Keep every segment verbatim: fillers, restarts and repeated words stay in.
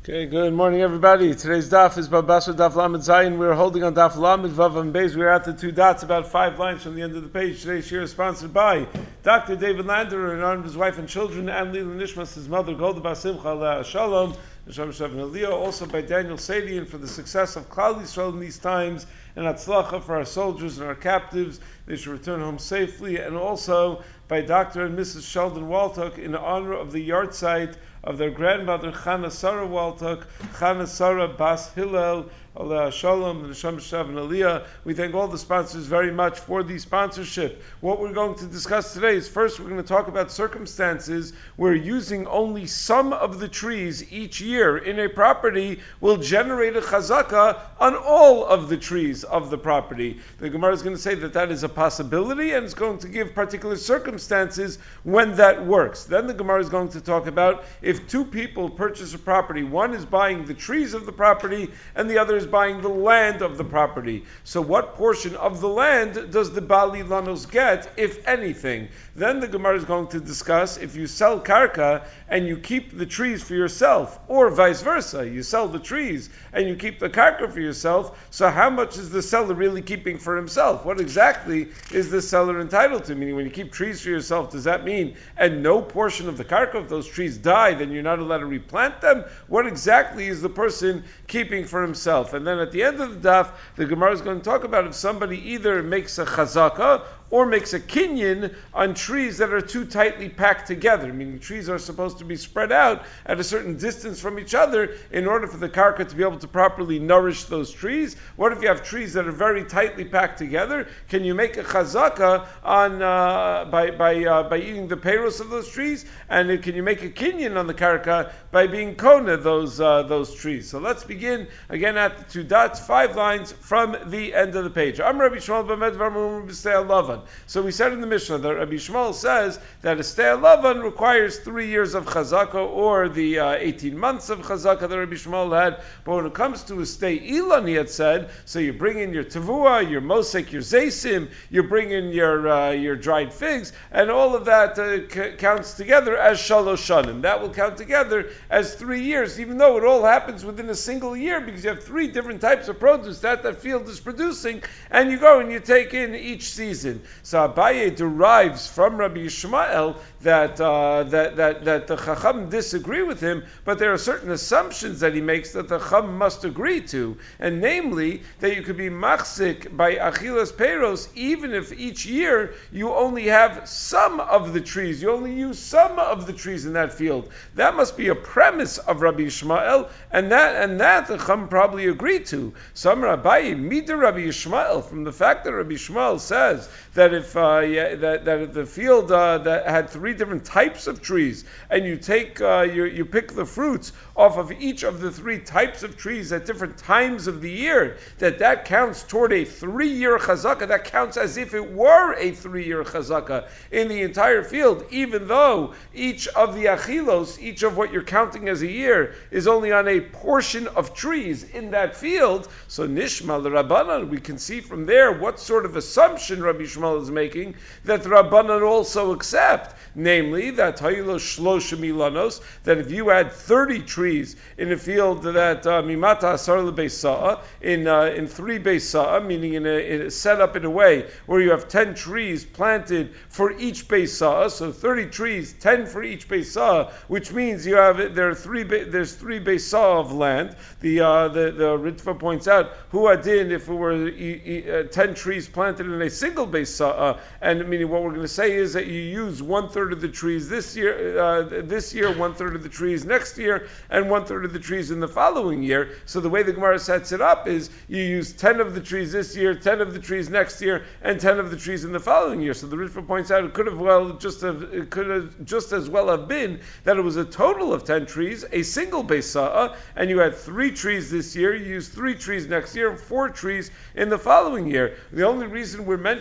Okay, good morning, everybody. Today's daf is Babasra Daf Lamed Zayin. We're holding on Daf Lamed Vav and Beis. We're at the two dots, about five lines from the end of the page. Today's shir is sponsored by Doctor David Lander, in honor of his wife and children, and Lila Nishmas, his mother, Golda Basimcha Aleh Shalom, also by Daniel Sadian for the success of Klal Yisrael in these times, and Atzlacha for our soldiers and our captives. They should return home safely, and also by Doctor and Missus Sheldon Waltuck in honor of the yahrzeit of their grandmother Chana Sarah Waltuck, Chana Sarah Bas Hillel, Aleh Shalom, and Neshama Shav and Aliyah. We thank all the sponsors very much for the sponsorship. What we're going to discuss today is, first we're going to talk about circumstances where using only some of the trees each year in a property will generate a chazaka on all of the trees of the property. The Gemara is going to say that that is a possibility, and it's going to give particular circumstances when that works. Then the Gemara is going to talk about if two people purchase a property, one is buying the trees of the property and the other is buying the land of the property. So what portion of the land does the Bali Lanos get, if anything? Then the Gemara is going to discuss if you sell karka and you keep the trees for yourself, or vice versa, you sell the trees and you keep the karka for yourself, so how much is the seller really keeping for himself? What exactly is the seller entitled to? Meaning, when you keep trees for yourself, does that mean and no portion of the karka of those trees die, then you're not allowed to replant them? What exactly is the person keeping for himself? And then at the end of the daf, the Gemara is going to talk about if somebody either makes a chazaka or makes a kinyan on trees that are too tightly packed together, meaning trees are supposed to be spread out at a certain distance from each other in order for the karka to be able to properly nourish those trees. What if you have trees that are very tightly packed together? Can you make a chazaka on uh, by by uh, by eating the peiros of those trees? And uh, can you make a kinyan on the karka by being kona those uh, those trees? So let's begin again at the two dots, five lines from the end of the page. I'm Rabbi Shmuel B'med V'amru B'stei Lavan. So we said in the Mishnah that Rabbi Shmuel says that a stei Lavan requires three years of chazaka, or the uh, eighteen months of chazaka that Rabbi Shmuel had. But when it comes to a stei Ilan, he had said, so you bring in your tavua, your mosek, your zaysim, you bring in your uh, your dried figs, and all of that uh, c- counts together as shalosh shanim. That will count together as three years, even though it all happens within a single year, because you have three different types of produce that that field is producing, and you go and you take in each season. So Abaye derives from Rabbi Yishmael that uh, that that that the Chacham disagree with him, but there are certain assumptions that he makes that the Chacham must agree to, and namely that you could be machzik by achilas peiros even if each year you only have some of the trees, you only use some of the trees in that field. That must be a premise of Rabbi Yishmael, and that and that the Chacham probably agreed to. Some Abaye mida Rabbi Yishmael, from the fact that Rabbi Yishmael says that if uh, yeah, that that the field uh, that had three different types of trees, and you take uh, you you pick the fruits off of each of the three types of trees at different times of the year, that that counts toward a three-year chazaka. That counts as if it were a three-year chazaka in the entire field, even though each of the achilos, each of what you're counting as a year, is only on a portion of trees in that field. So nishma l'Rabbanan, we can see from there what sort of assumption Rabbi Shmuel is making that the Rabbanan also accept, namely that Hayilo Shlosha Milanos, that if you had thirty trees in a field that Mimata Asar Lebesa'a, in uh, in three Beisa'a, meaning in a, in a set up in a way where you have ten trees planted for each Beisa'a, so thirty trees, ten for each Beisa'a, which means you have there are three there's three Beisa'a of land. The uh, the the Ritva points out who adin if it were uh, ten trees planted in a single Beisa'a, and meaning what we're going to say is that you use one third of the trees this year, uh, this year, one third of the trees next year, and one third of the trees in the following year. So the way the Gemara sets it up is you use ten of the trees this year, ten of the trees next year, and ten of the trees in the following year. So the Ritva points out it could have well just have it could have just as well have been that it was a total of ten trees, a single Beisa'a, and you had three trees this year, you used three trees next year, and four trees in the following year. The only reason we're mentioning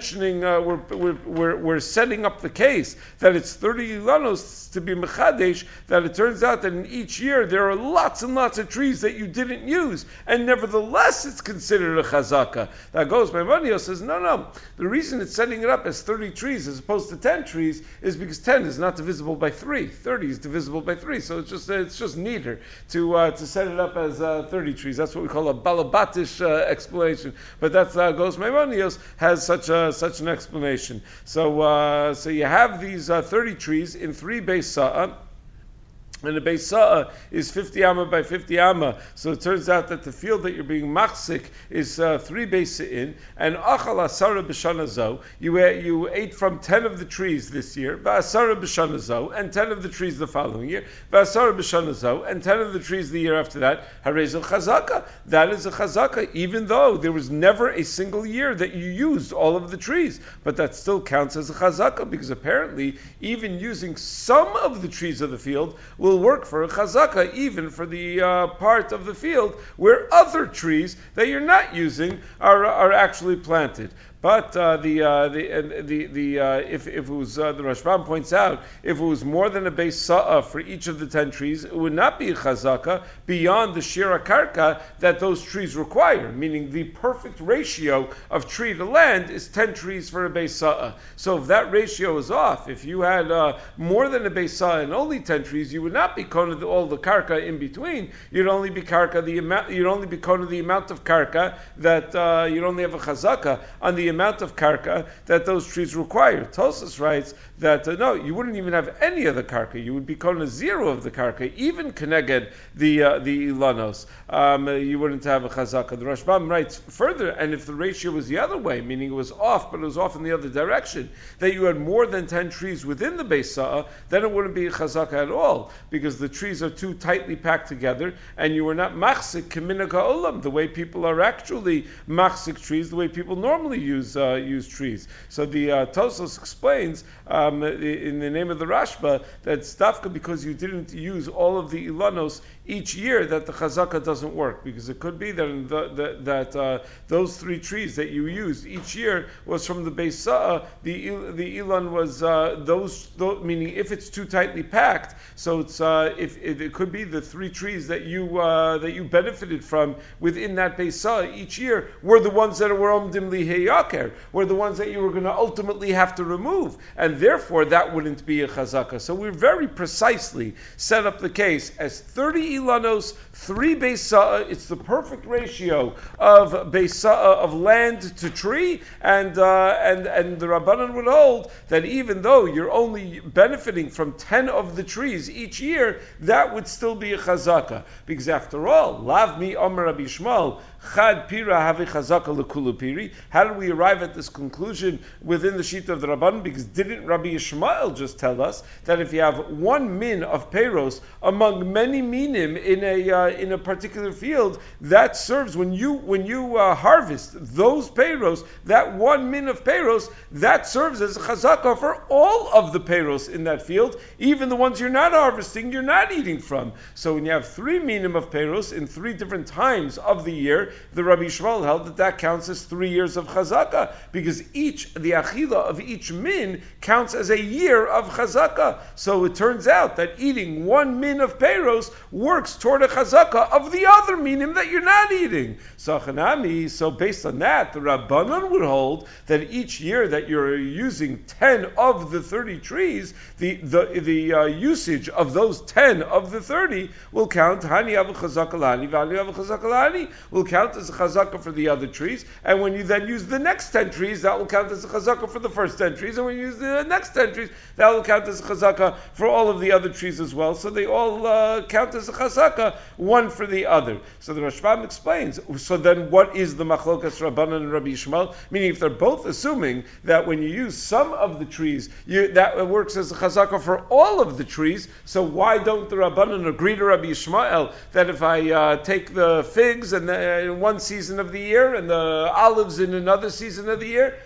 making, uh, we're, we're, we're, we're setting up the case that it's thirty ilanos to be mechadesh, that it turns out that in each year there are lots and lots of trees that you didn't use, and nevertheless it's considered a chazaka. That goes, Maimonides says, no, no, the reason it's setting it up as thirty trees as opposed to ten trees is because ten is not divisible by three, thirty is divisible by three, so it's just it's just neater to uh, to set it up as uh, thirty trees. That's what we call a balabatish uh, explanation, but that's uh, goes Maimonides has such a, such an explanation. So uh, so you have these uh, thirty trees in three beis sa'ah, and the beis sa'ah is fifty amma by fifty amma. So it turns out that the field that you're being machzik is uh, three beis sa'in, and achal asara b'shana zo, you, you ate from ten of the trees this year, v'asara b'shana zo, and ten of the trees the following year, v'asara b'shana zo, and ten of the trees the year after that, harez chazaka, that is a chazaka, even though there was never a single year that you used all of the trees, but that still counts as a chazaka, because apparently even using some of the trees of the field will work for a chazaka, even for the uh, part of the field where other trees that you're not using are are actually planted. But uh, the uh, the the the uh, if if it was uh, the Rashbam points out, if it was more than a beis sa'ah for each of the ten trees, it would not be a chazaka beyond the shira karka that those trees require. Meaning the perfect ratio of tree to land is ten trees for a beis sa'ah. So if that ratio is off, if you had uh, more than a beis sa'ah and only ten trees, you would not be kona all the karka in between. You'd only be karka the amount. You'd only be kona the amount of karka that uh, you'd only have a chazaka on the amount of karka that those trees require. Tosas writes that uh, no, you wouldn't even have any of the karka. You would be kona zero of the karka, even keneged the uh, the ilanos. Um, you wouldn't have a chazaka. The Rashbam writes further, and if the ratio was the other way, meaning it was off, but it was off in the other direction, that you had more than ten trees within the beis sa'ah, then it wouldn't be a chazaka at all, because the trees are too tightly packed together, and you were not machzik k'minhag ha'olam, the way people are actually machzik trees, the way people normally use uh, use trees. So the uh, Tosfos explains um, in the name of the Rashba that stafka, because you didn't use all of the ilanos each year, that the chazaka doesn't work, because it could be that in the, the, that uh, those three trees that you used each year was from the beis sa'ah. The the ilan was uh, those, those, meaning if it's too tightly packed, so it's uh, if it, it could be the three trees that you uh, that you benefited from within that beis sa'ah each year were the ones that were omdim liheyaker, were the ones that you were going to ultimately have to remove, and therefore that wouldn't be a chazaka. So we very precisely set up the case as thirty ilanos, three beis sa'ah. It's the perfect ratio of beis sa'ah, of land to tree, and uh, and and the Rabbanan would hold that even though you're only benefiting from ten of the trees each year, that would still be a chazaka, because after all, lav mi omer Rabbi Yishmael, chad pira havi chazaka lekulu piri. How did we arrive at this conclusion within the sheet of the Rabbanan? Because didn't Rabbi Yishmael just tell us that if you have one min of peiros among many minim in a uh, in a particular field, that serves when you when you uh, harvest those peiros, that one min of peiros, that serves as a chazaka for all of the peiros in that field, even the ones you're not harvesting, you're not eating from. So when you have three minim of peiros in three different times of the year, the Rabbi Yishmael held that that counts as three years of chazaka, because each the achila of each min counts as a year of chazaka. So it turns out that eating one min of peiros works toward a chazaka of the other minim that you're not eating. So Chanami, so based on that, the Rabbanan would hold that each year that you're using ten of the thirty trees, the the the uh, usage of those ten of the thirty will count. Hani avu chazaka lani, v'ani avu chazaka lani will count as a chazaka for the other trees. And when you then use the next ten trees, that will count as a chazaka for the first ten trees. And when you use the next ten trees, that will count as a chazaka for all of the other trees as well. So they all uh, count as a chazaka, one for the other. So the Rashbam explains, so then what is the machlokas Rabbanan and Rabbi Yishmael? Meaning if they're both assuming that when you use some of the trees, you, that works as a chazaka for all of the trees, so why don't the Rabbanan agree to Rabbi Yishmael that if I uh, take the figs and the, in one season of the year and the olives in another season of the year,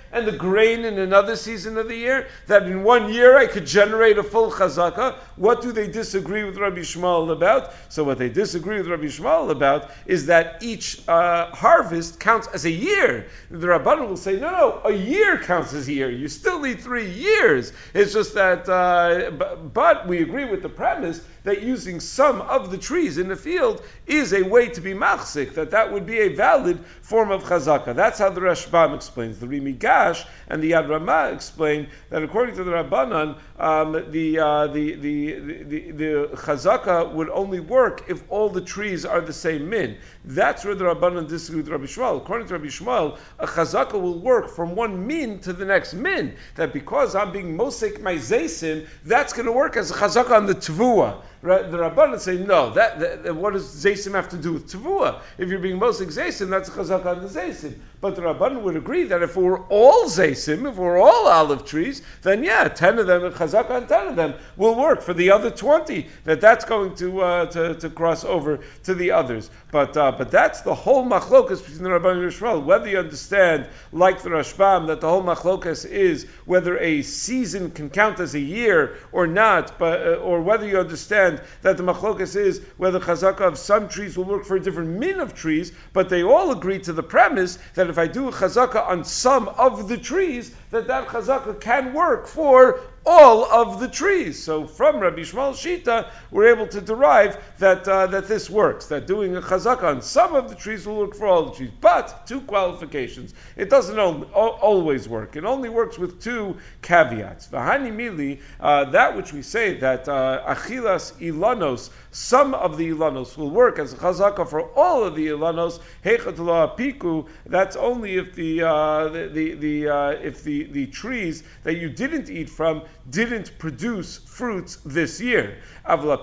and the grain in another season of the year, that in one year I could generate a full chazaka. What do they disagree with Rabbi Shmuel about? So what they disagree with Rabbi Shmuel about is that each uh, harvest counts as a year. The Rabbanan will say, no, no, a year counts as a year. You still need three years. It's just that, uh, but, but we agree with the premise that using some of the trees in the field is a way to be machzik, that that would be a valid form of chazaka. That's how the Rashbam explains. The Rimi Gash and the Yad Ramah explain that according to the Rabbanan, um, the, uh, the, the, the, the, the chazaka would only work if all the trees are the same min. That's where the Rabbanan disagree with Rabbi Shmuel. According to Rabbi Shmuel, a chazaka will work from one min to the next min. That because I'm being mosek my zaysim, that's going to work as a chazaka on the tvua. Right? The Rabbanan say, no, that, that, that what does Zaysim have to do with Tavua? If you're being mosek Zaysim, that's a chazaka on the Zaysim. But the Rabbanan would agree that if it were all Zaysim, if it were all olive trees, then yeah, ten of them, a chazaka on ten of them will work for the other twenty, that that's going to uh, to, to cross over to the others. But uh, but that's the whole machlokas between the Rabbanan and Yishmael. Whether you understand, like the Rashbam, that the whole machlokas is whether a season can count as a year or not, but uh, or whether you understand that the machlokas is whether chazaka of some trees will work for a different min of trees, but they all agree to the premise that if I do a chazaka on some of the trees, that that chazaka can work for all of the trees. So from Rabbi Shmuel Shita, we're able to derive that uh, that this works, that doing a chazaka on some of the trees will work for all the trees. But two qualifications. It doesn't al- always work. It only works with two caveats. V'hani mili, uh, that which we say that uh, achilas ilanos, some of the ilanos will work as a chazaka for all of the ilanos. Hechatula apiku. That's only if the uh, the the, the uh, if the, the trees that you didn't eat from didn't produce fruits this year. But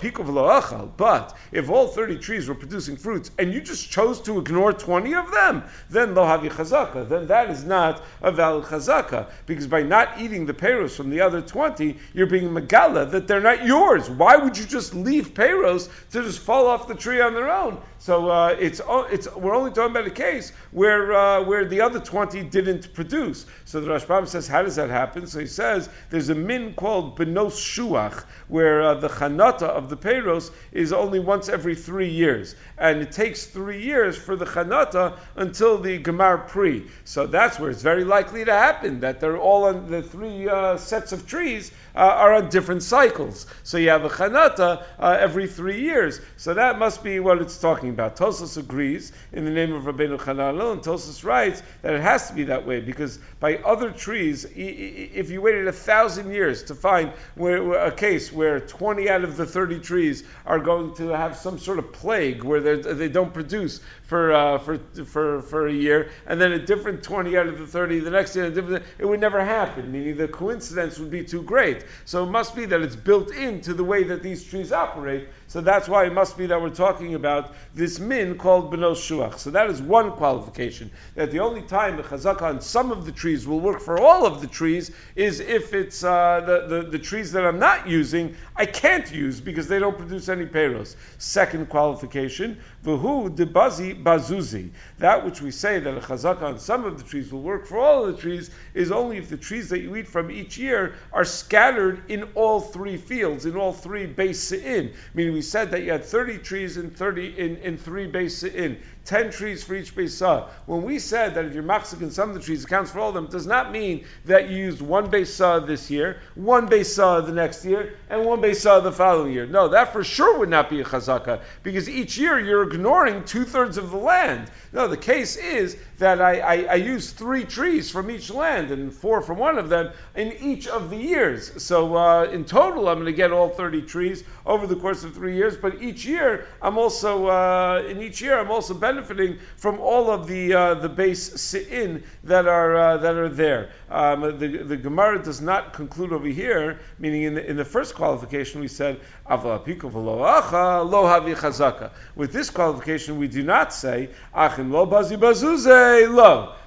if all thirty trees were producing fruits and you just chose to ignore twenty of them, then lo havi chazaka. Then that is not a valid chazaka, because by not eating the peiros from the other twenty, you're being megala that they're not yours. Why would you just leave peiros to just fall off the tree on their own? So uh, it's it's we're only talking about a case where uh, where the other twenty didn't produce. So the Rashbam says, how does that happen? So he says there's a min called benos shuach, where uh, the chanata of the peiros is only once every three years, and it takes three years for the chanata until the gemar pri. So that's where it's very likely to happen that they're all on the three uh, sets of trees uh, are on different cycles. So you have a chanata uh, every three years. So that must be what it's talking about. Tosfos agrees in the name of Rabbeinu Chananel, and Tosfos writes that it has to be that way, because by other trees, if you waited a thousand years to find where, a case where twenty out of the thirty trees are going to have some sort of plague where they don't produce for uh, for for for a year, and then a different twenty out of the thirty the next year, a different, it would never happen. Meaning the coincidence would be too great. So it must be that it's built into the way that these trees operate. So that's why it must be that we're talking about this min called benos shuach. So that is one qualification. That the only time the chazaka on some of the trees will work for all of the trees is if it's uh, the, the, the trees that I'm not using, I can't use because they don't produce any peiros. Second qualification, v'hu debazi bazuzi. That which we say that a chazaka on some of the trees will work for all of the trees is only if the trees that you eat from each year are scattered in all three fields, in all three beis se'in. Meaning we said that you had thirty trees in thirty in, in three beis se'in. Ten trees for each Beisah. When we said that if you're machzik in some of the trees, it counts for all of them, it does not mean that you used one Beisah this year, one Beisah the next year, and one Beisah the following year. No, that for sure would not be a chazaka, because each year you're ignoring two-thirds of the land. No, the case is that I, I, I use three trees from each land, and four from one of them in each of the years. So uh, in total, I'm going to get all thirty trees over the course of three years, but each year, I'm also, uh, in each year, I'm also benefiting benefiting from all of the uh, the beis se'in that are uh, that are there. Um, the the Gemara does not conclude over here, meaning in the, in the first qualification we said aval apiko v'lo acha lo havi chazaka. With this qualification we do not say achin lo bazi bazuze lo.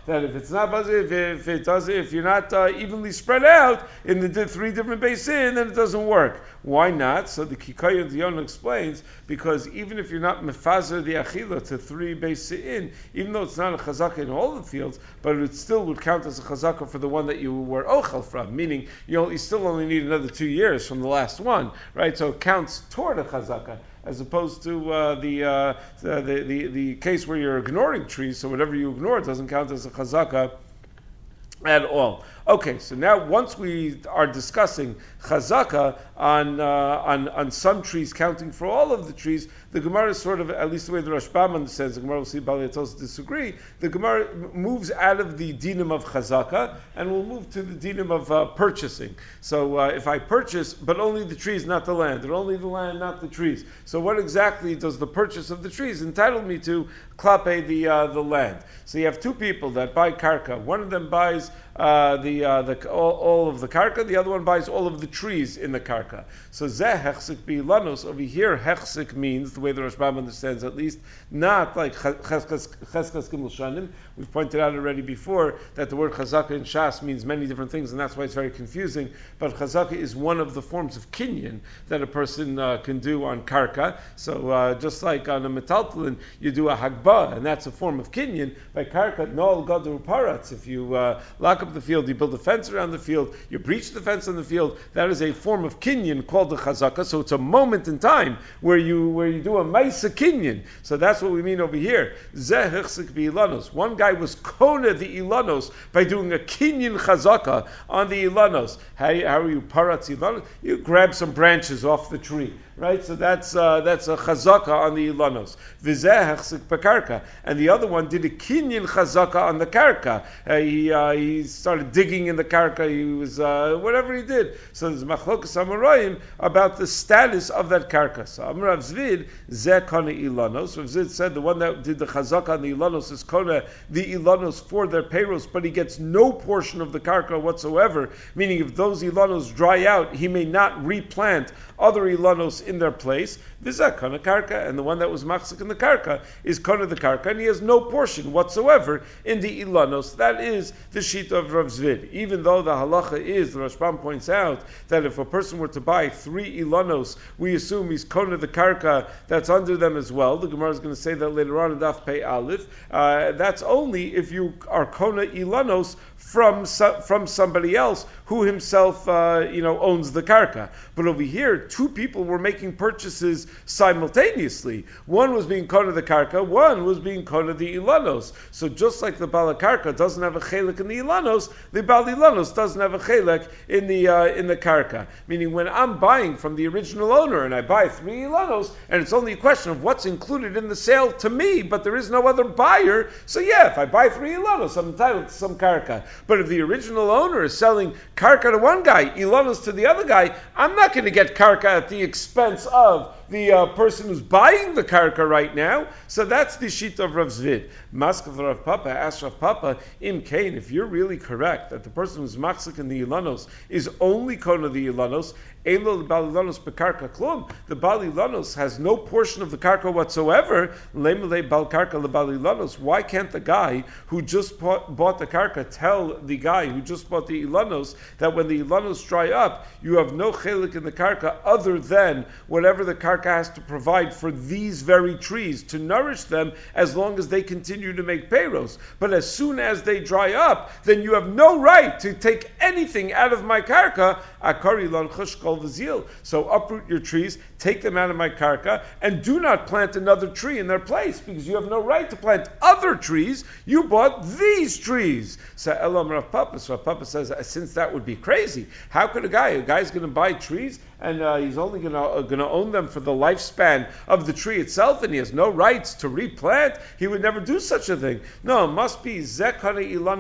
that if it's not bazir, if, if it does, if you're not uh, evenly spread out in the three different basin, then it doesn't work. Why not? So the Kikaya Dion explains, because even if you're not mefazer the achila to three basin, even though it's not a chazaka in all the fields, but it still would count as a chazaka for the one that you were ochel from, meaning you, know, you still only need another two years from the last one, right? So it counts toward a chazaka, as opposed to uh, the, uh, the, the the case where you're ignoring trees, so whatever you ignore doesn't count as a chazaka at all. Okay, so now once we are discussing chazaka on, uh, on on some trees counting for all of the trees, the Gemara is sort of, at least the way the Rashbam understands, the Gemara will see Bali Yatos disagree, the Gemara moves out of the dinim of chazaka and will move to the dinim of uh, purchasing. So uh, if I purchase, but only the trees, not the land, or only the land, not the trees. So what exactly does the purchase of the trees entitle me to klape the uh, the land? So you have two people that buy karka. One of them buys uh, the Uh, the, all, all of the karka, the other one buys all of the trees in the karka. So zeh hechsik bilanos, over here hechsik means, the way the Rashbam understands at least, not like cheskas gimel shanim. We've pointed out already before that the word chazaka in Shas means many different things, and that's why it's very confusing. But chazaka is one of the forms of kinyan that a person uh, can do on karka. So uh, just like on a metaltalin, you do a hagbah, and that's a form of kinyan. By karka, nol gadru paratz. If you uh, lock up the field, you build a fence around the field, you breach the fence on the field, that is a form of kinyan called the chazaka. So it's a moment in time where you where you do a maisa kinyan. So that's what we mean over here. Zeh hechsik bi-ilanos. One guy was kona the ilanos by doing a kinyan chazaka on the ilanos. How, how are you paratz ilanos? You grab some branches off the tree, right? So that's uh, that's a chazaka on the ilanos. V'zeh hechsik bekarka. And the other one did a kinyan chazaka on the karka. Uh, he uh, he started digging in the karka, he was, uh, whatever he did. So there's machlokas amarayim about the status of that karka. So Amar Rav Zvid, zeh kona ilanos. Rav Zvid said the one that did the chazaka on the ilanos is kona the ilanos for their payros, but he gets no portion of the karka whatsoever, meaning if those ilanos dry out, he may not replant other ilanos in their place. V'zeh kona karka, and the one that was machzik in the karka is kona the karka, and he has no portion whatsoever in the ilanos. That is the sheet of Rav Zvid. Even though the halacha is, the Rashbam points out, that if a person were to buy three ilanos, we assume he's kona the karka that's under them as well. The Gemara is going to say that later on in Daf Pei Aleph. Uh, that's only if you are kona ilanos from from somebody else who himself, uh, you know, owns the karka. But over here, two people were making purchases simultaneously. One was being kona the karka, one was being kona the ilanos. So just like the bala karka doesn't have a chelik in the ilanos, the bal ilanos doesn't have a chelik in the uh, in the karka. Meaning, when I'm buying from the original owner and I buy three ilanos, and it's only a question of what's included in the sale to me, but there is no other buyer. So yeah, if I buy three ilanos, I'm entitled to some karka. But if the original owner is selling karka to one guy, ilanos to the other guy, I'm not going to get karka at the expense of the uh, person who's buying the karka right now. So that's the sheet of Rav Zvid. Maskav Rav Papa, asked Rav Papa, Im Kain, if you're really correct that the person who's machzik in the ilanos is only kona the ilanos, Elo the balilanos bekarka klum, the balilanos has no portion of the karka whatsoever. Lemele bal karka lebalilanos. Why can't the guy who just bought, bought the karka tell the guy who just bought the ilanos that when the ilanos dry up, you have no chelik in the karka other than whatever the karka has to provide for these very trees to nourish them as long as they continue to make payros. But as soon as they dry up, then you have no right to take anything out of my karka. Akari lan chushkol v'zil. So uproot your trees, take them out of my karka, and do not plant another tree in their place, because you have no right to plant other trees. You bought these trees. So Elam Rav Papa. So Rav Papa says, since that would be crazy, how could a guy, a guy's going to buy trees and uh, he's only going to uh, going to own them for the lifespan of the tree itself, and he has no rights to replant? He would never do such a thing. No, it must be zekana ilanos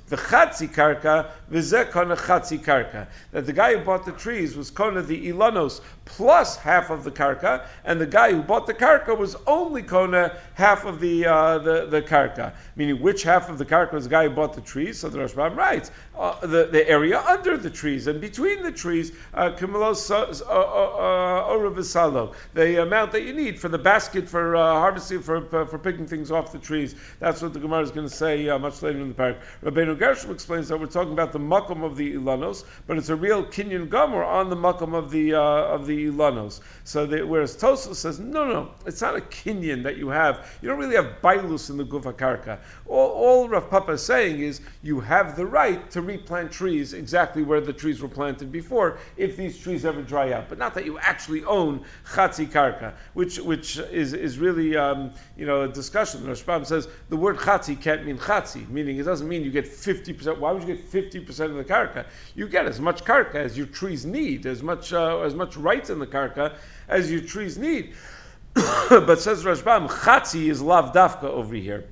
the chatzi karka, v'zeh kona chatzi karka. That the guy who bought the trees was kona the ilanos plus half of the karka, and the guy who bought the karka was only kona half of the uh, the, the karka. Meaning, which half of the karka was the guy who bought the trees? So the Rashbam writes, uh, the, the area under the trees and between the trees, kumelos oravasalo, the amount that you need for the basket for uh, harvesting, for, for for picking things off the trees. That's what the Gemara is going to say uh, much later in the parak. Rabbeinu Gershom explains that we're talking about the makom of the ilanos, but it's a real kinyan gomer on the makom of the uh, of the ilanos. So that, whereas Tosfos says, no, no, it's not a kinyan that you have. You don't really have bailus in the gufa karka. All, all Rav Papa is saying is you have the right to replant trees exactly where the trees were planted before, if these trees ever dry out, but not that you actually own chatzi karka, which which is is really um, you know a discussion. The Rashbam says the word chatzi can't mean chatzi, meaning it doesn't mean you get fifty percent. Why would you get fifty percent of the karka? You get as much karka as your trees need, as much uh, as much rights in the karka as your trees need. But says Rashbam, chatzi is lav dafka over here.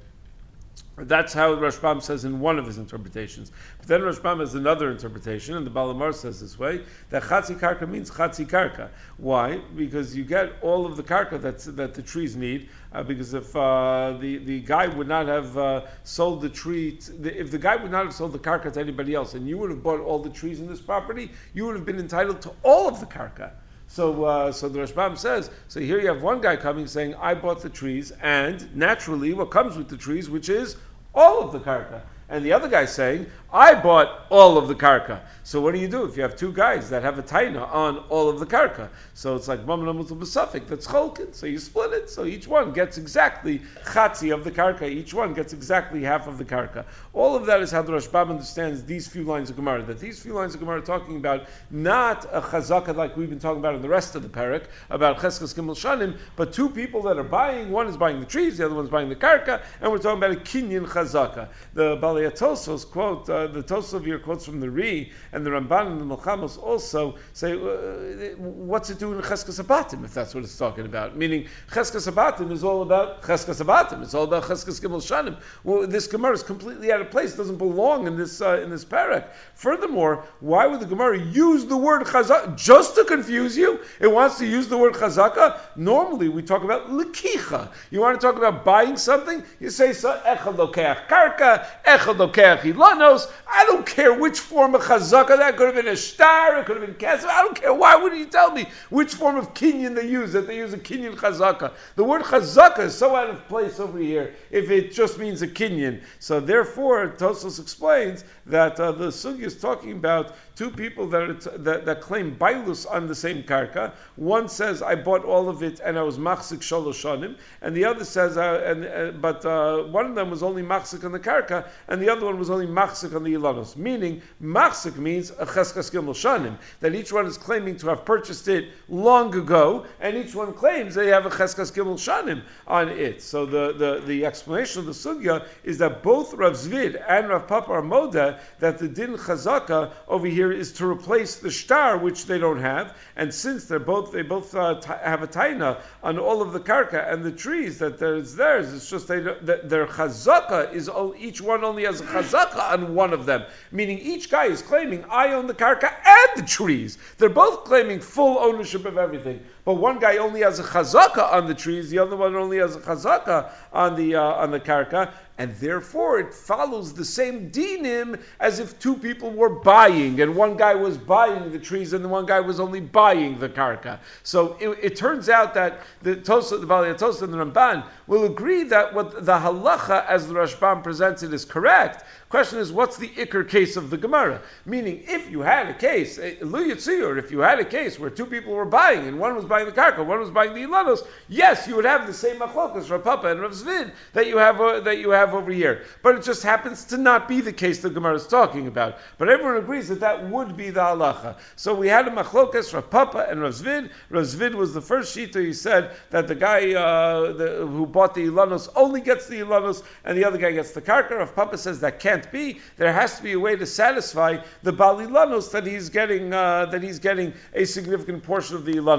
That's how Rashbam says in one of his interpretations. But then Rashbam has another interpretation, and the Balamar says this way, that Chatzi Karka means Chatzi Karka. Why? Because you get all of the Karka that's, that the trees need, uh, because if uh, the, the guy would not have uh, sold the tree, t- the, if the guy would not have sold the Karka to anybody else, and you would have bought all the trees in this property, you would have been entitled to all of the Karka. So, uh, so the Rashbam says, so here you have one guy coming saying, I bought the trees, and naturally what comes with the trees, which is all of the karka. And the other guy saying, I bought all of the karka. So what do you do if you have two guys that have a taina on all of the karka? So it's like mamna mutal b'safik, that's cholkin. So you split it. So each one gets exactly chatzi of the karka. Each one gets exactly half of the karka. All of that is how the Rashbam understands these few lines of Gemara. That these few lines of Gemara are talking about not a chazaka like we've been talking about in the rest of the parak, about cheskas gimel shanim, but two people that are buying. One is buying the trees, the other one is buying the karka, and we're talking about a kinyan chazaka. The Balei Tosos quote, uh, the Tosov here quotes from the Ri, and the Ramban and the Milchamos also say, uh, what's it doing in Cheskas Abatim, if that's what it's talking about? Meaning, Cheskas Abatim is all about Cheskas Abatim, it's all about Cheskas Gimel Shanim. Well, this Gemara is completely out of place, it doesn't belong in this uh, in this parak. Furthermore, why would the Gemara use the word Chazaka? Just to confuse you? It wants to use the word Chazaka? Normally, we talk about Lekicha. You want to talk about buying something? You say, Echad Lokeach Karka, Echad Lokeach Ilanos. I don't care which form of Chazaka, that could have been a star, it could have been Kesef, I don't care. Why would you tell me which form of Kinyan they use, that they use a Kinyan Chazaka? The word Chazaka is so out of place over here if it just means a Kinyan. So therefore, Tosfos explains that uh, the Sugi is talking about two people that, are t- that that claim bailus on the same karka. One says, I bought all of it and I was machzik shalosh shanim, and the other says, uh, and uh, but uh, one of them was only machzik on the karka, and the other one was only machzik on the ilanos. Meaning, machzik means a cheskas gimel shanim, that each one is claiming to have purchased it long ago, and each one claims they have a cheskas gimel shanim on it. So the, the, the explanation of the sugya is that both Rav Zvid and Rav Papa are moda that the din chazaka over here is to replace the shtar, which they don't have, and since they're both they both uh, t- have a taina on all of the karka and the trees that there's theirs, it's just they that their chazaka is all, each one only has a chazaka on one of them, meaning each guy is claiming I own the karka and the trees. They're both claiming full ownership of everything, but one guy only has a chazaka on the trees, the other one only has a chazaka on the uh, on the karka. And therefore, it follows the same dinim as if two people were buying, and one guy was buying the trees, and the one guy was only buying the karka. So it, it turns out that the Tosfos, the Balei Tosfos, and the Ramban will agree that what the halacha, as the Rashbam presents it, is correct. Question is, what's the ikar case of the Gemara? Meaning, if you had a case, Lu Yitzir, if you had a case where two people were buying, and one was buying the karka, one was buying the ilanos, yes, you would have the same machlokas, Rav Papa and Rav Zvid, that you have uh, that you have over here. But it just happens to not be the case the Gemara is talking about. But everyone agrees that that would be the halacha. So we had a machlokas, Rav Papa and Rav Zvid. Rav Zvid was the first shita. He said that the guy uh, the, who bought the ilanos only gets the ilanos, and the other guy gets the karka. Rav Papa says that can't be. There has to be a way to satisfy the bal ilanos that he's getting uh, that he's getting a significant portion of the ilanos.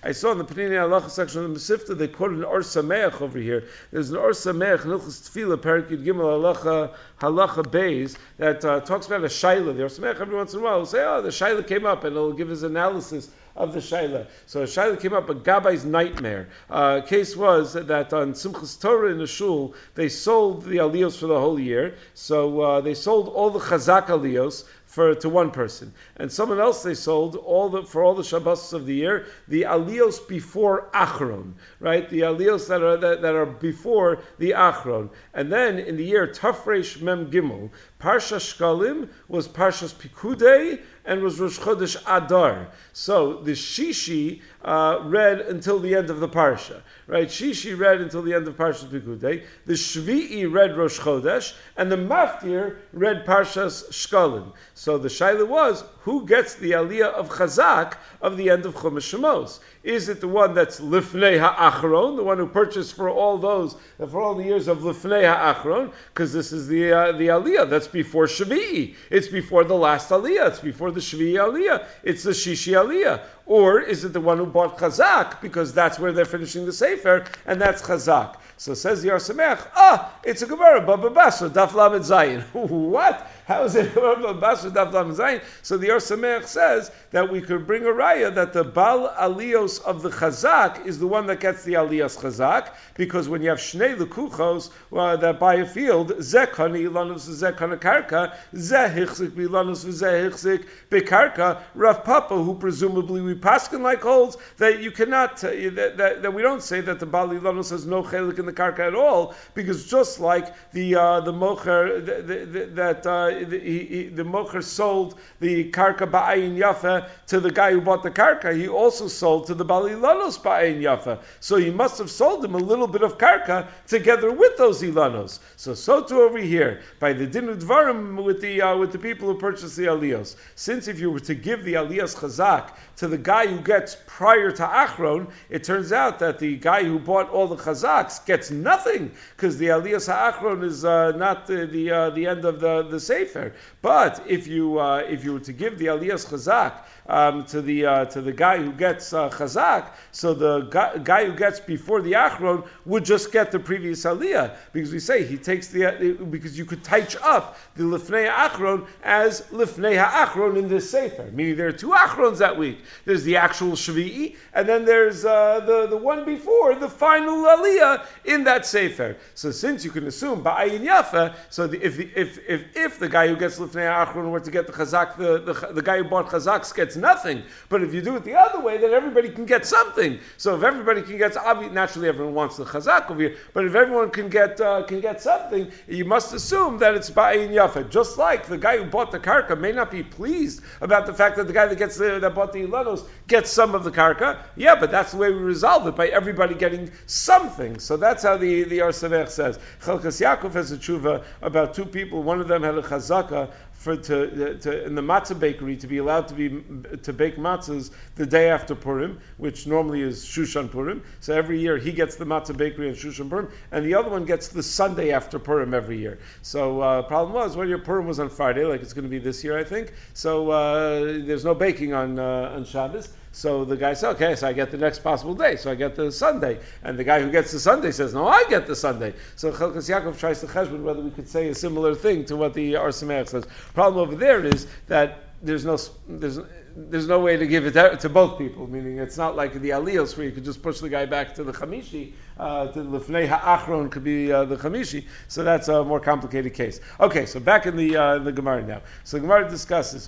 I saw in the Penini Halacha section of the Mesifta, they quoted an Or Sameach over here. There's an Or Sameach in Hilchos Tefillah, Perek Yud Gimel Halacha, Halacha Beis, that uh, talks about a Shaila. The Or Sameach every once in a while will say, oh, the Shaila came up, and it'll give his analysis of the Shaila. So a Shaila came up, a Gabai's nightmare. Uh, case was that on Simchas Torah in the Shul, they sold the aliyos for the whole year. So uh, they sold all the Chazak aliyos for to one person, and someone else they sold all the for all the Shabbos of the year the aliyos before Achron, right? The aliyos that are that, that are before the Achron, and then in the year Tafresh Mem Gimel, Parsha Shkalim was Parshas Pikudei and was Rosh Chodesh Adar. So the Shishi uh, read until the end of the Parsha, right? Shishi read until the end of Parshas Pikudei. The Shvi'i read Rosh Chodesh, and the Maftir read Parshas Shkalim. So the Shaila was, who gets the aliyah of Chazak of the end of Chumash Shemos? Is it the one that's Lifnei HaAchron, the one who purchased for all those, for all the years of Lifnei HaAchron? Because this is the uh, the aliyah that's before Shvi'i. It's before the last aliyah. It's before the Shvi'i aliyah. It's the Shishi aliyah. Or is it the one who bought Chazak, because that's where they're finishing the Sefer, and that's Chazak? So says the Or Sameach, ah, it's a Gemara, Baba Basra, Daf Lamed Zayin. What? How is it Baba Basra, Daf Lamed Zayin? So the Or Sameach says that we could bring a raya that the Bal Aliyos of the Chazak is the one that gets the Aliyos Chazak, because when you have Shnei Lekuchos uh, that buy a field, Zeh Kani Ilanos Zeh Kana Karka, Zeh Hichzik Bilanos Zeh Hichzik Bekarka, Rav Papa, who presumably we paskin like holds that you cannot, uh, that, that, that we don't say that the Bal Ilanos has no chelik in the karka at all, because just like the uh, the mocher the, the, the, that uh, the, he, he, the mocher sold the karka ba'ayin yafa to the guy who bought the karka, he also sold to the Bal Ilanos ba'ayin yafa. So he must have sold him a little bit of karka together with those ilanos. So so too over here by the dinu dvarim with the uh, with the people who purchased the aliyos. Since if you were to give the aliyos chazak to the guy who gets prior to Achron, it turns out that the guy who bought all the chazaks gets nothing, because the aliyos ha'achron is uh, not the the, uh, the end of the, the sefer. But if you uh, if you were to give the aliyos chazak um, to the uh, to the guy who gets uh, chazak, so the guy, guy who gets before the achron would just get the previous aliyah, because we say he takes the uh, because you could touch up the lifnei achron as lifnei ha'achron in this sefer, meaning there are two achrons that week. There's the actual Shvi'i, and then there's uh, the, the one before, the final Aliyah in that Sefer. So since you can assume Ba'ayin Yafa, so the, if, the, if if if the guy who gets Lifnei Achron were to get the Chazak, the, the, the guy who bought Chazaks gets nothing. But if you do it the other way, then everybody can get something. So if everybody can get, naturally everyone wants the Chazak over here, but if everyone can get uh, can get something, you must assume that it's Ba'ayin Yafa. Just like the guy who bought the Karka may not be pleased about the fact that the guy that gets the, that bought the Ilanos gets some of the karka, yeah, but that's the way we resolve it, by everybody getting something. So that's how the, the Or Sameach says. Chelkas Yaakov has a tshuva about two people. One of them had a chazaka for to, to in the matzah bakery to be allowed to be to bake matzahs the day after Purim, which normally is Shushan Purim. So every year he gets the matzah bakery on Shushan Purim, and the other one gets the Sunday after Purim every year. So uh, problem was, one year Purim was on Friday, like it's going to be this year, I think. So uh, there's no baking on uh, on Shabbos. So the guy said, okay, so I get the next possible day, so I get the Sunday. And the guy who gets the Sunday says, no, I get the Sunday. So Chelkas Yaakov tries to cheshbon whether we could say a similar thing to what the Or Sameach says. Problem over there is that there's no there's there's no way to give it to, to both people, meaning it's not like the aliyos where you could just push the guy back to the chamishi, uh, to the lefnei ha'achron could be uh, the chamishi, so that's a more complicated case. Okay, so back in the uh, the Gemara now. So the Gemara discusses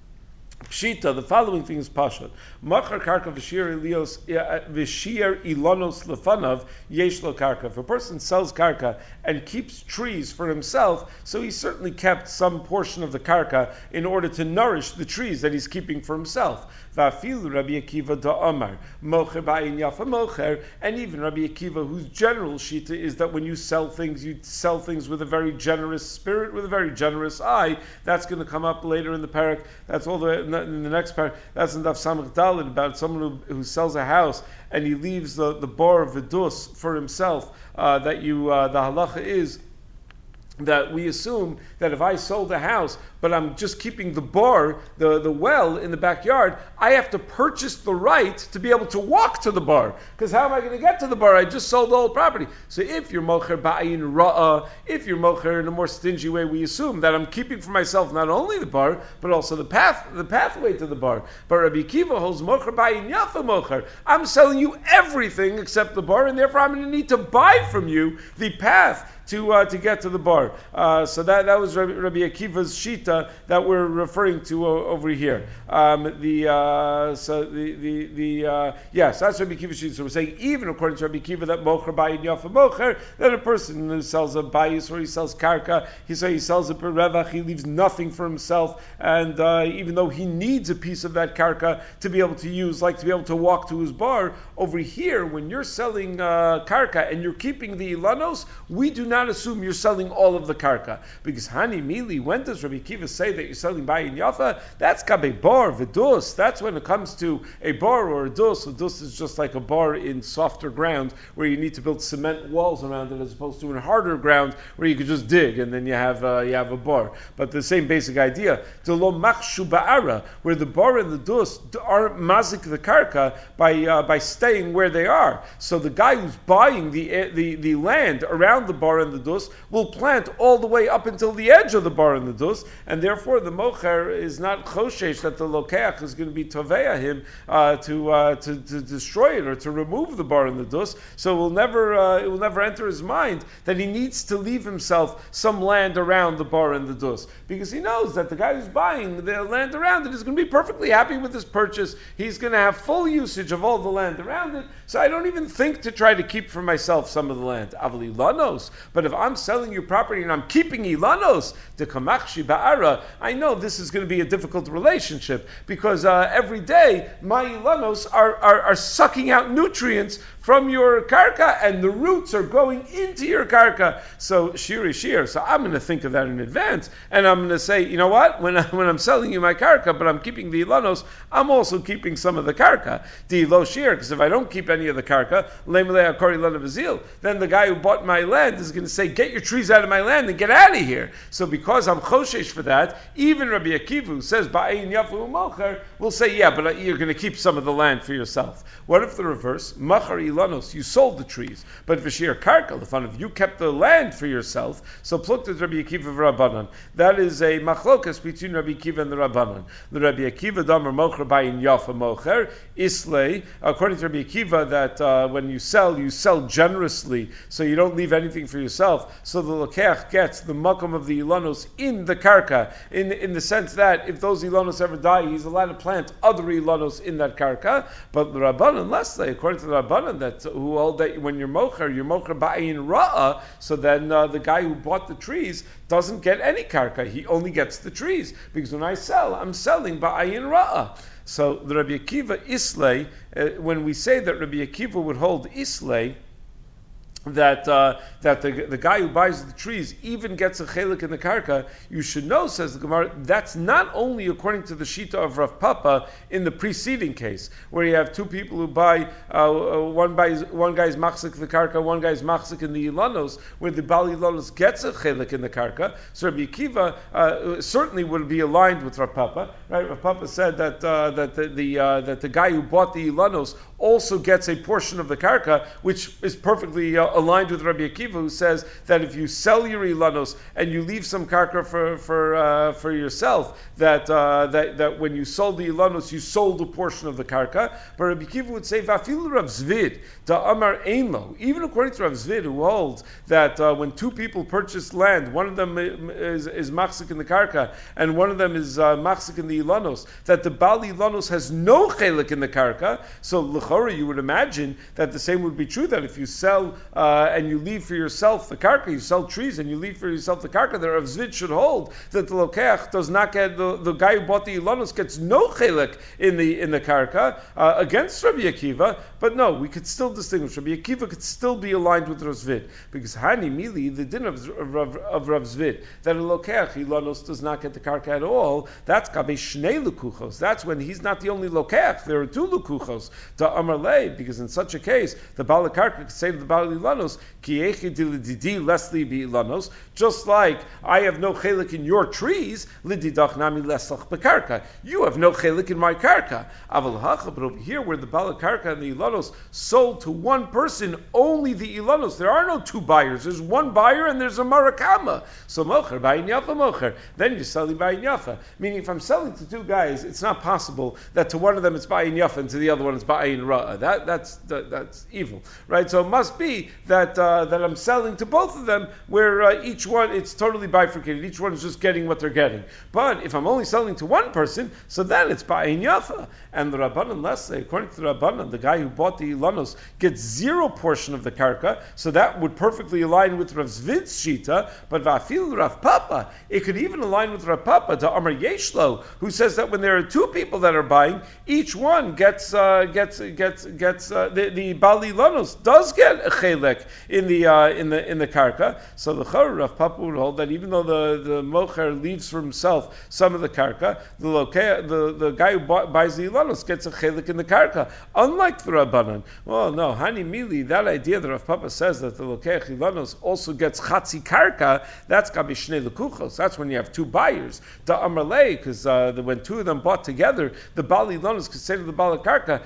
Pshita, the following thing is Pashat. Machar karka v'shir ilios v'shir ilonos lefanav yesh lo karka. If a person sells karka and keeps trees for himself, so he certainly kept some portion of the karka in order to nourish the trees that he's keeping for himself. V'afilu Rabbi Akiva da'amar mocher ba'in yafa mocher, and even Rabbi Akiva, whose general shita is that when you sell things, you sell things with a very generous spirit, with a very generous eye. That's going to come up later in the parak. That's all the in the next part. That's in Daf Samach Daled about someone who, who sells a house and he leaves the the bar of vidus for himself. Uh, that you uh, the halacha is that we assume that if I sold a house, but I'm just keeping the bar, the, the well in the backyard, I have to purchase the right to be able to walk to the bar. Because how am I going to get to the bar? I just sold the whole property. So if you're mocher ba'ayin ra'ah, if you're mocher in a more stingy way, we assume that I'm keeping for myself not only the bar, but also the path, the pathway to the bar. But Rabbi Akiva holds mocher ba'ayin yafa mocher. I'm selling you everything except the bar, and therefore I'm going to need to buy from you the path to uh, to get to the bar. Uh, so that, that was Rabbi, Rabbi Akiva's shita that we're referring to uh, over here. Um, the uh, so the the, the uh, yes, that's Rabbi Akiva's shita. So we're saying even according to Rabbi Akiva that mocher bayin yafa mocher, that a person who sells a bayis or he sells karka, he say he sells it per revach, he leaves nothing for himself, and uh, even though he needs a piece of that karka to be able to use, like to be able to walk to his bar, over here when you're selling uh, karka and you're keeping the ilanos, we do not assume you're selling all of the karka. Because Hani Mili, when does Rabbi Akiva say that you're selling bayin yafa? That's kabe bar, vidus. That's when it comes to a bar or a dus. A dus is just like a bar in softer ground where you need to build cement walls around it, as opposed to in harder ground where you could just dig and then you have uh, you have a bar. But the same basic idea. Lo machshu ba'ara, where the bar and the dus are mazik the karka by uh, by staying where they are. So the guy who's buying the the the land around the bar and the dus will plant all the way up until the edge of the bar and the dus, and therefore the mocher is not choshesh that the lokeach is going to be toveya him uh, to, uh, to to destroy it or to remove the bar and the dus. So it will never uh, it will never enter his mind that he needs to leave himself some land around the bar and the dus, because he knows that the guy who's buying the land around it is going to be perfectly happy with his purchase. He's going to have full usage of all the land around it. So I don't even think to try to keep for myself some of the land. Avli lanos. But if I'm selling you property and I'm keeping ilanos, the kamachshi ba'ara, I know this is going to be a difficult relationship, because uh, every day my ilanos are, are, are sucking out nutrients from your karka, and the roots are going into your karka. So shiri shir. So I'm going to think of that in advance, and I'm going to say, you know what? When I, when I'm selling you my karka, but I'm keeping the ilanos, I'm also keeping some of the karka. The lo shir, because if I don't keep any of the karka, le'melei akori lana v'zil, then the guy who bought my land is going to say, get your trees out of my land and get out of here. So because I'm choshesh for that, even Rabbi Akiva, who says ba'ayin yafu mocher, will say, yeah, but you're going to keep some of the land for yourself. What if the reverse? Machar ilanos, you sold the trees, but v'shir karka, the fun of you kept the land for yourself. So pluked is Rabbi Akiva v'Rabbanan. That is a machlokas between Rabbi Akiva and the Rabbanan. The Rabbi Akiva damer mocher ba'ayin yafa mocher islay. According to Rabbi Akiva, that uh, when you sell, you sell generously, so you don't leave anything for yourself. So the lokeach gets the makom of the ilanos in the karka, in in the sense that if those ilanos ever die, he's allowed to plant other ilanos in that karka. But the Rabbanan, less they, according to the Rabbanan, that who hold that when you're mocher, you're mocher ba'ayin ra'ah, so then uh, the guy who bought the trees doesn't get any karka. He only gets the trees, because when I sell, I'm selling ba'ayin ra'ah. So the Rabbi Akiva islay, uh, when we say that Rabbi Akiva would hold islay, that uh, that the the guy who buys the trees even gets a chelik in the karka, you should know, says the Gemara, that's not only according to the shita of Rav Papa in the preceding case, where you have two people who buy, uh, one buys, one guy's machzik the karka, one guy's machzik in the ilanos, where the bali ilanos gets a chelik in the karka. So Rabbi Akiva uh, certainly would be aligned with Rav Papa, right? Rav Papa said that uh, that the, the uh, that the guy who bought the ilanos also gets a portion of the karka, which is perfectly uh, aligned with Rabbi Akiva, who says that if you sell your ilanos and you leave some karka for for uh, for yourself, that uh, that that when you sold the ilanos, you sold a portion of the karka. But Rabbi Akiva would say, "Vafil Rav Zvid da Amar Einlo." Even according to Rav Zvid, who holds that uh, when two people purchase land, one of them is is machzik in the karka and one of them is uh, machzik in the ilanos, that the bali ilanos has no chelik in the karka. So l'chora, you would imagine that the same would be true, that if you sell uh, and you leave for yourself the karka, you sell trees and you leave for yourself the karka, the Rav Zvid should hold that the lokeach does not get, the, the guy who bought the ilanos gets no chelik in the in the karka uh, against Rabbi Akiva. But no, we could still distinguish. Rabbi Akiva could still be aligned with Rav Zvid, because Hani Mili, the din of, of, of Rav Zvid, that a lokeach ilanos does not get the karka at all, that's kabe shnei lukuchos. That's when he's not the only lokeach. There are two lukuchos to Amar Lei, because in such a case, the bali karka could say to the bali ilanos, ki echid lididi lesli bi ilanos, just like I have no chelik in your trees, lididach nami leslach bekarka. You have no chelik in my karka. Aval hacha, but over here where the bala karka and the ilanos sold to one person, only the ilanos. There are no two buyers. There's one buyer and there's a marakama. So mocher, bayin yafa mocher. Then you're selling bayin yafa. Meaning if I'm selling to two guys, it's not possible that to one of them it's bayin yafa and to the other one it's bayin ra'ah. That, that's, that, that's evil. Right? So it must be that, uh, that I'm selling to both of them where uh, each one, it's totally bifurcated. Each one is just getting what they're getting. But if I'm only selling to one person, so then it's bayin yafa. And the Rabbanan, let's say, according to the Rabbanan, the guy who bought the ilanos gets zero portion of the karka, so that would perfectly align with Rav Zvid's shita, but va'afil Rav Papa, it could even align with Rav Papa, to Amar Yeshlo, who says that when there are two people that are buying, each one gets, uh, gets, gets, gets, uh, the, the Bali Lanos does get a chelek in the, uh, in the, in the karka, so the Chor Rav Papa would hold that even though the, the mocher leaves for himself some of the karka, the lokea, the, the guy who buys the Ilanos gets a chelik in the karka, unlike the Rabbanan. Well, no, Hani Mili, that idea that Rav Papa says that the Lokeach Ilanos also gets Chatzi Karka, that's Gabi Shnei Lekuchos. That's when you have two buyers. The Amarlei, because uh, when two of them bought together, the Bali Ilanos could say to the Bali Karka,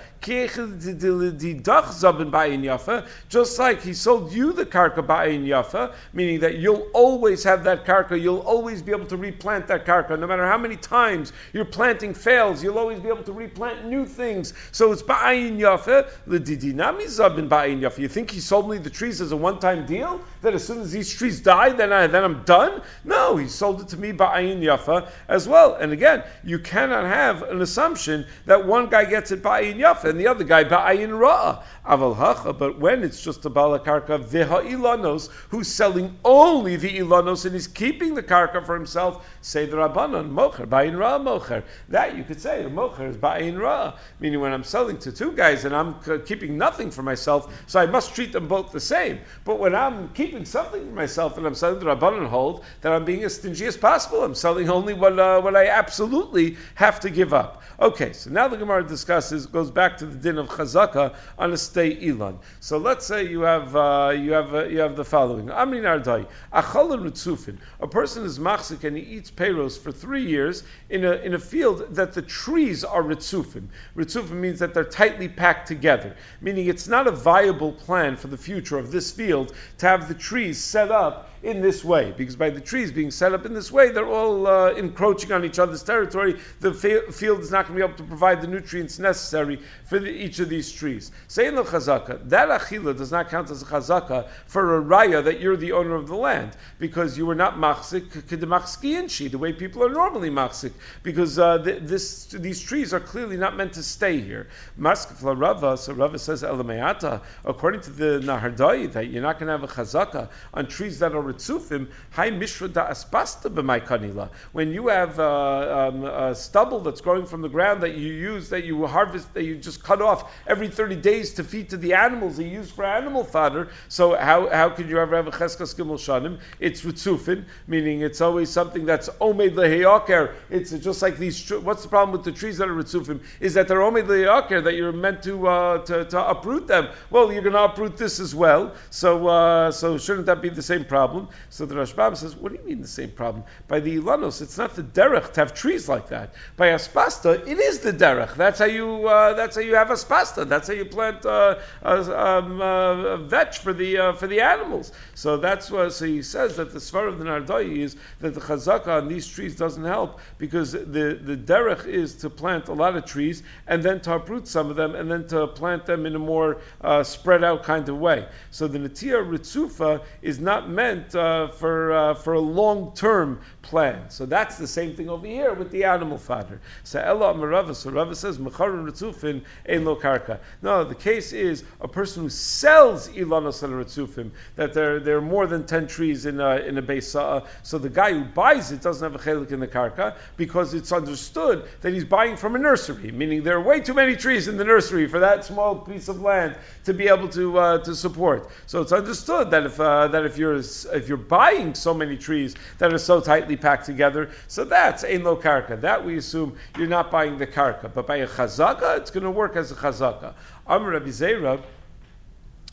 just like he sold you the Karka Ba'in Yafa, meaning that you'll always have that Karka, you'll always be able to replant that Karka. No matter how many times your planting fails, you'll always be able to replant new things. So it's Ba'in Yafa, L'didinami Zabin Ba'in Yafa. You think he sold me the trees as a one-time deal? That as soon as these trees die, then, I, then I'm done? No, he sold it to me Ba'in Yafa as well. And again, you cannot have an assumption that one guy gets it Ba'in Yafa and the other guy Ba'in Ra'ah. Aval Hacha, but when it's just a Bala Karka, Veha Ilanos, who's selling only the Ilanos and is keeping the Karka for himself, say the Rabbanan, Mocher, Ba'in Ra'ah Mocher. That you could say, the Mocher is Ba'in Ra'ah. Meaning when I'm selling to two guys and I'm uh, keeping nothing for myself, so I must treat them both the same. But when I'm keeping something for myself and I'm selling the Rabbanan hold, that I'm being as stingy as possible. I'm selling only what, uh, what I absolutely have to give up. Okay, so now the Gemara discusses, goes back to the din of Chazaka on a stay Ilan. So let's say you have uh, you have uh, you have the following. Amrin Ardai, Achal Ritzufin. A person is machzik and he eats peiros for three years in a in a field that the trees are ritzufim. Ritzufim means that they're tightly packed together, meaning it's not a viable plan for the future of this field to have the trees set up in this way, because by the trees being set up in this way, they're all uh, encroaching on each other's territory. The fa- field is not going to be able to provide the nutrients necessary for the, each of these trees. Say in the chazaka, that achila does not count as a chazaka for a raya that you're the owner of the land, because you were not machzik kedemachskiinshi, the way people are normally machzik, because uh, th- this these trees are clearly not meant to stay here. Maskefla Rava, so Rava says elameata, according to the Nahardai, that you're not going to have a chazaka on trees that are ritzufim, hay mishra da aspasta b'may kanila. When you have uh, um, uh, stubble that's growing from the ground that you use, that you harvest, that you just cut off every thirty days to feed to the animals that you use for animal fodder, so how how could you ever have a cheskas gimel shanim? It's ritzufin, meaning it's always something that's omed leheyaker. It's just like these. What's the problem with the trees that are ritzufim? Is that they're omed leheyaker, that you're meant to, uh, to to uproot them. Well, you're going to uproot this as well. So uh, so shouldn't that be the same problem? So the Rashbam says, what do you mean the same problem? By the Ilanos, it's not the derech to have trees like that. By aspasta, it is the derech. That's how you. Uh, that's how you have aspasta. That's how you plant uh, a, um, uh, a vetch for the uh, for the animals. So that's what. So he says that the svar of the Nardai is that the chazaka on these trees doesn't help, because the the derech is to plant a lot of trees and then to uproot some of them and then to plant them in a more uh, spread out kind of way. So the Natia Ritzufa is not meant Uh, for uh, for a long-term plan. So that's the same thing over here with the animal fodder. So Ella Marava, so Rava says, Mecharun Ritzufin ein lo karka. No, the case is a person who sells Ilanos al Ritzufim, that there there are more than ten trees in a, in a Beis. So the guy who buys it doesn't have a chelik in the karka, because it's understood that he's buying from a nursery, meaning there are way too many trees in the nursery for that small piece of land to be able to uh, to support. So it's understood that if uh, that if you're if you're buying so many trees that are so tightly packed together, so that's ein lo karka. That we assume you're not buying the karka, but by a chazaka, it's going to work as a chazaka. Amr Rabbi Zeira,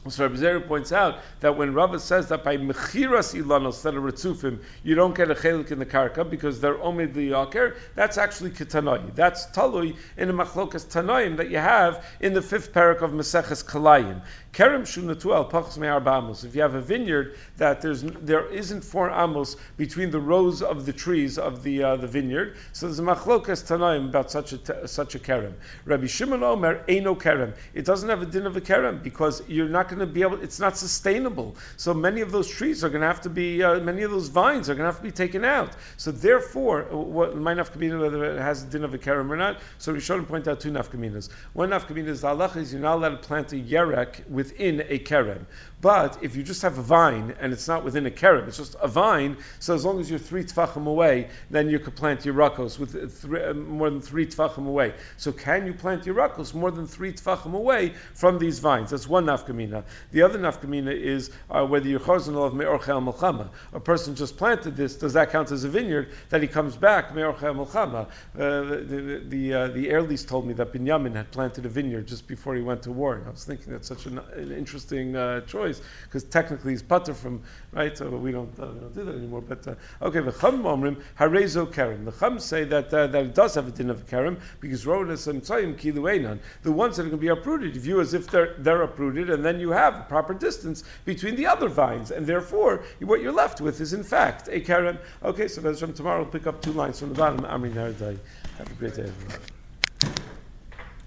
So Rabbi Zeri points out that when Rava says that by mechiras ilanos that are retzufim, you don't get a chelik in the karka because they're omid liyaker, that's actually ketanoi. That's talui in the machlokas tanoim that you have in the fifth parak of Maseches Kalayim. Kerem shunatu al pachos me'arba amos. If you have a vineyard that there's there isn't four amos between the rows of the trees of the uh, the vineyard, so there's a machlokas tanoim about such a such a kerem. Rabbi Shimon Omer eino kerem. It doesn't have a din of a kerem because you're not going to be able. It's not sustainable. So many of those trees are going to have to be. Uh, many of those vines are going to have to be taken out. So therefore, what my nafkamina, whether it has a din of a kerem or not. So we should point out two nafkaminas. One nafkamina is the halacha is you're not allowed to plant a yerek within a kerem. But if you just have a vine and it's not within a kerem, it's just a vine, so as long as you're three tfachim away, then you could plant yerakos with three, uh, more than three tfachim away. So can you plant yerakos more than three tfachim away from these vines? That's one nafkamina. The other nafkamina is uh, whether you're chazan of me'orchel melchama. A person just planted this, does that count as a vineyard? That he comes back, me'orchel melchama. Uh, the the, uh, the air lease told me that Binyamin had planted a vineyard just before he went to war. And I was thinking that's such an, an interesting uh, choice. Because technically he's putter from, right? So we don't uh, we don't do that anymore. But uh, okay, the Chum Omrim Harezo Kerem. The Chum say that uh, that it does have a din of a Kerem because Ronas and Tzayim Kilu Einan. The ones that are going to be uprooted, you view as if they're they're uprooted, and then you have a proper distance between the other vines, and therefore what you're left with is in fact a Kerem. Okay, so from tomorrow we'll pick up two lines from the bottom. Amri Naradai. Have a great day, everyone.